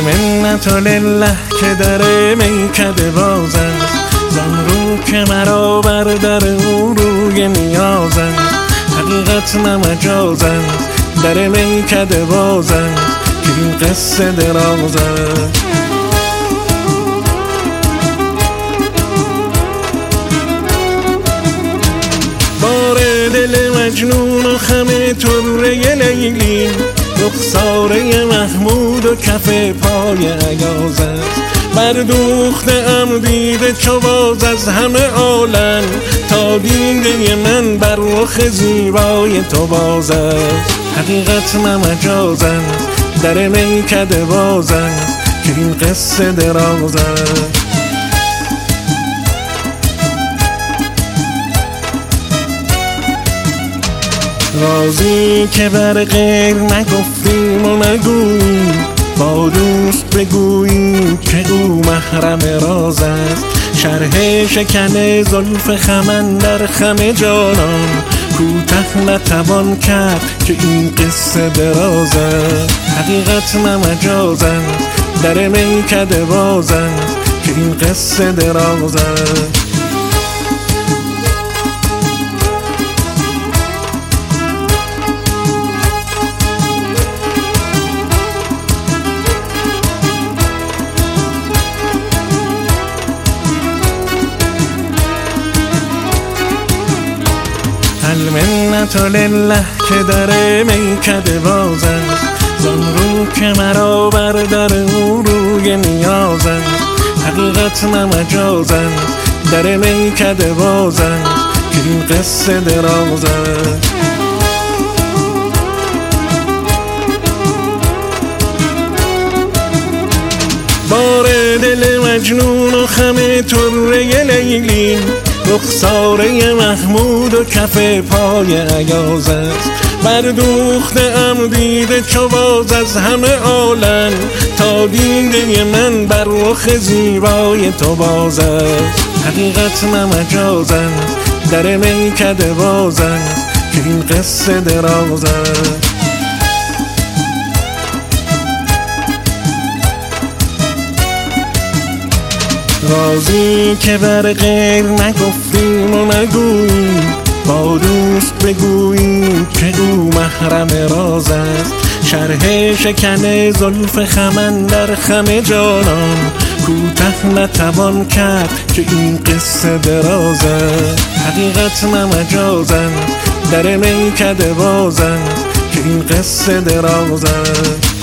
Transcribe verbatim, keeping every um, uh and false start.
المنت لله که در میکده باز است، زان رو که مرا بر در او روی نیاز است. حقیقت نه مجاز است، در میکده باز است، که این قصه دراز است. بار دل مجنون و خم طره لیلی، رخساره محمود و کف پای ایاز است. بردوخته ام دیده چو باز از همه عالم، تا دیده من بر رخ زیبای تو باز است. حقیقت نه مجاز است، در میکده باز است، که این قصه دراز است. رازی که بر غیر نگفتیم و نگوییم، با دوست بگوییم که او محرم راز است. شرح شکن زلف خم در خم جانان، کوته نتوان کرد که این قصه دراز است. حقیقت نه مجاز است، در میکده باز است، که این قصه دراز است. المنت لله که در میکده باز است، زان رو که مرا بر در او روی نیاز است. حقیقت نه مجاز است، در میکده باز است، که این قصه دراز است. بار دل مجنون و خم طره لیلی، رخساره محمود و کف پای ایاز است. بردوخته ام دیده چو باز از همه عالم، تا دیده من بر رخ زیبای تو باز است. حقیقت نه مجاز است، در میکده باز است، که این قصه دراز است. رازی که بر غیر نگفتیم و نگوییم، با دوست بگوییم که او محرم راز است. شرح شکن زلف خم در خم جانان، کوته نتوان کرد که این قصه دراز است. حقیقت نه مجاز است، در میکده باز است، که این قصه دراز است.